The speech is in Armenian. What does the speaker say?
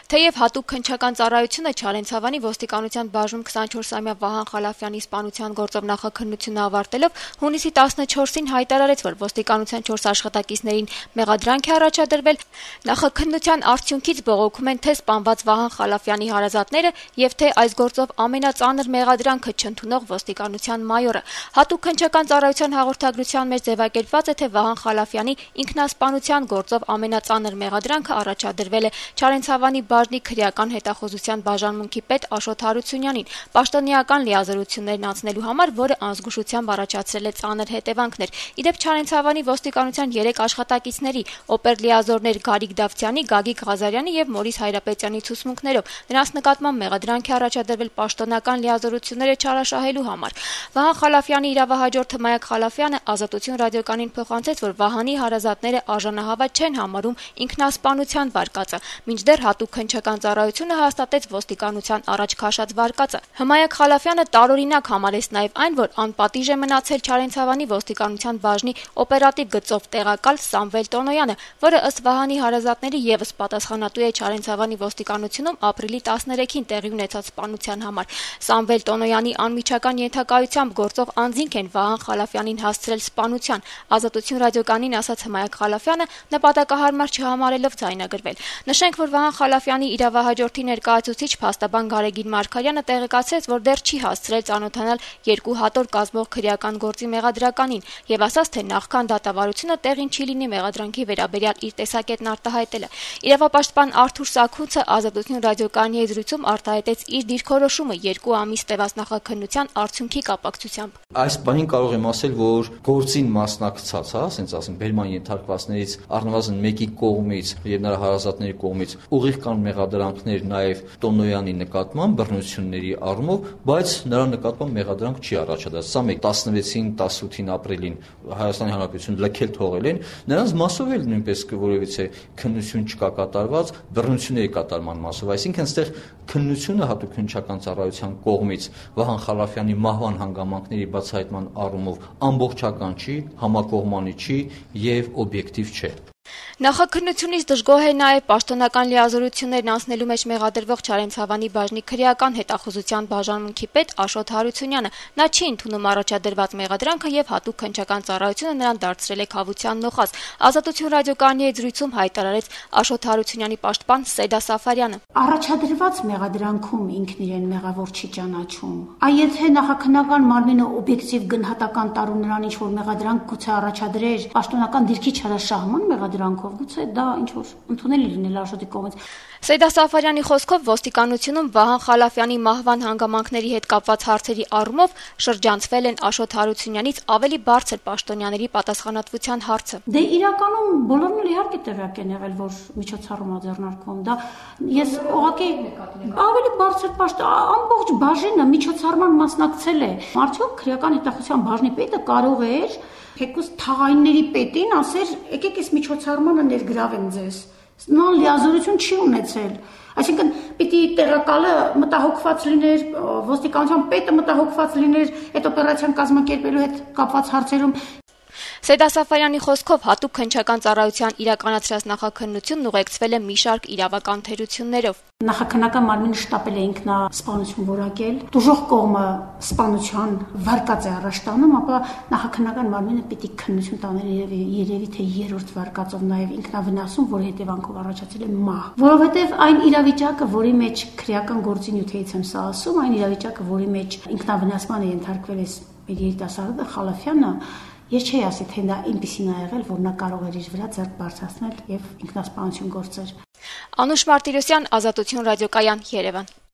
Թեև հատուկ քննչական ծառայությունը Չարենցավանի ոստիկանության բաժնում 24-ամյա Վահան Խալաֆյանի սպանության գործով նախաքննությունը ավարտելով հունիսի 14-ին հայտարարեց, որ ոստիկանության 4 աշխատակիցներին մեղադրանք է առաջադրվել, նախաքննության արդյունքից բողոքում են թե սպանված Վահան Խալաֆյանի հարազատները եւ թե այս գործով ամենածանր մեղադրանքը չընդունող ոստիկանության մայորը։ Հատուկ քննչական ծառայության հաղորդագրության մեջ ձևակերպված է, թե Վահան Խալաֆյանի ինքնասպանության գործով ամենածանր մեղադրանքը առաջադրվել է Չարենցավանի բաժնի քրեական հետախուզության բաժանմունքի պետ Աշոտ Հարությունյանին պաշտոնեական լիազորություններն անցնելու համար, որը անզգուշությամբ առաջացրել է ծանր հետևանքներ։ Իդեպ Չարենցավանի ոստիկանության 3 աշխատակիցների օպերլիազորներ Գարիկ Դավթյանի, Գագիկ Ղազարյանի եւ Մորիս Հայրապետյանի ցուցմունքներով նրանց նկատմամբ մեղադրանք է առաջադրվել պաշտոնական լիազորությունները չարաշահելու համար։ Վահան Խալաֆյանի իրավահաջորդ Հմայակ Խալաֆյանը Ազատություն ռադիոկայանին փոխանցեց, որ Վահանի հարազատները արժանահավատ չեն համարում ինքնասպանության վարկածը, մինչդեռ հատուկ քննչական ծառայությունը հաստատեց ոստիկանության առաջ քաշած վարկածը։ Հմայակ Խալաֆյանը տարօրինակ համարեց նաև այն, որ անպատիժ է մնացել Չարենցավանի ոստիկանության բաժնի օպերատիվ գծով տեղակալ Սամվել Տոնոյանը, որը ըստ Վահանի հարազատների եւս պատասխանատու է Չարենցավանի ոստիկանությունում ապրիլի 13-ին տեղի ունեցած սպանության համար։ Սամվել Տոնոյանի անմիջական ենթակայությամբ գործող անձինք են Վահան Խալաֆյանին հասցրել սպանության։ Ազատություն ռադիոկայանին ասաց Հմայակ Խալաֆյանը, նպատակահարմար չհամարելով ձայնագրվել։ Նշենք, որ Վահան Խալաֆյանի իրավահաջորդի ներկայացուցիչ փաստաբան Գարեգին Մարգարյանը տեղեկացրեց, որ դեռ չի հասցրել ծանոթանալ 2 հատոր կազմող քրեական գործի մեղադրականին եւ ասաց, թե նախքան դատավարությունը տեղին չի լինի մեղադրանքի վերաբերյալ իր տեսակետն արտահայտելը։ Իրավապաշտպան Արթուր Սաքունցը Ազատություն ռադիոկայանի հետ զրույցում արտահայտեց իր դիրքորոշումը 2 ամիս տևած նախաքննության արդյունքի կապակցությամբ։ Այս բանին կարող եմ ասել, որ գործին մասնակցած, ասենց ասենք, բերման ենթարկվածներից առնվազն մեկի կողմից եւ նրա հարազատների կողմից ուղիղ կան մեղադրանքներ նաեւ Տոնոյանի նկատմամբ բռնությունների առումով, բայց նրա նկատմամբ մեղադրանք չի առաջադրած։ Սա մեկ 16-ին, 18-ին ապրիլին Հայաստանի Հանրապետություն լքել թողել են, նրանց մասով էլ նույնպես որևիցե քննություն չկա կատարված բռնությունների կատարման մասով, այսինքն այստեղ քննությունը հատուկ քննչական ծառայության կողմից Վահան Խալաֆյանի մահվան հանգամանքների բացահայտման առումով ամբողջական չի, համակողմանի չի եւ օբյեկտիվ չէ։ Նախաքննությունից դժգոհ է նաև պաշտոնական լիազորություններն անցնելու մեջ մեղադրվող Չարենցավանի բաժնի քրեական հետախուզության բաժանմունքի պետ Աշոտ Հարությունյանը։ Նա չի ընդունում առաջադրված մեղադրանքը եւ հատուկ քննչական ծառայությունը նրան դարձրել է քավության նոխազ։ Ազատություն ռադիոկայանի հետ զրույցում հայտարարեց Աշոտ Հարությունյանի պաշտպան Սեդա Սաֆարյանը։ Առաջադրված մեղադրանքում ինքն իրեն մեղավոր չի ճանաչում։ Եթե նախաքննական մարմինը օբյեկտիվ գնահատական տարու նրան ինչ որ մեղադրանք գուցե առաջադրեր պաշտոնական դիրքի չարաշահման մեղադրանքով, գուցե դա ինչ որ ընդունելի լինել Աշոտի կողմից։ Սեդա Սաֆարյանի խոսքով ոստիկանությունում Վահան Խալաֆյանի մահվան հանգամանքների հետ կապված հարցերի առումով շրջանցվել են Աշոտ Հարությունյանից ավելի բարձր պաշտոնյաների պատասխանատվության հարցը։ Դե իրականում բոլորն էլ իհարկե տեղյակ են եղել, որ միջոցառում է ձեռնարկվում։ Դա ես ուղղակի ավելի բարձր ամբողջ բաժինը միջոցառման մասնակցել է։ Արդյոք քրեական հետախուզության բաժնի պետը կարող էր թեկուզ թաղայինների պետին ասեր, եկեք այս միջոցառմանը ներգրավեմ ձեզ։ Նա լիազորություն չի ունեցել։ Այսինքն պիտի տեղակալը մտահոգված լիներ, ոստիկանության պետը մտահոգված լիներ այդ օպերացիան կազմակերպելու հետ կապված հարցերում։ Սեդա Սաֆարյանի խոսքով հատուկ քննչական ծառայության իրականացրած նախաքննությունն ուղեկցվել է մի շարք իրավական թերություններով։ Նախաքննական մարմինը շտապել է ինքնասպանություն որակել, դժոխք կողմը սպանության վարկած է առաջ տանում, ապա նախաքննական մարմինը պիտի քննություն տաներ երևի թե 3-րդ վարկածով նաև ինքնավնասում, որի հետևանքով առաջացել է մահ։ Որովհետև այն իրավիճակը, որի մեջ քրեական գործի նյութերից եմ սա ասում, այն իրավիճակը, որի մեջ ինքնավնասմանը ենթարկվել է մեր երիտասարդը Խալաֆյանը, ես չի ասի, թե դա այնպիսին է եղել, որ նա կարող էր իր վրա ձեռք բարձրացնել եւ ինքնասպանություն գործել։ Անուշ Մարտիրոսյան, Ազատություն ռադիոկայան, Երևան։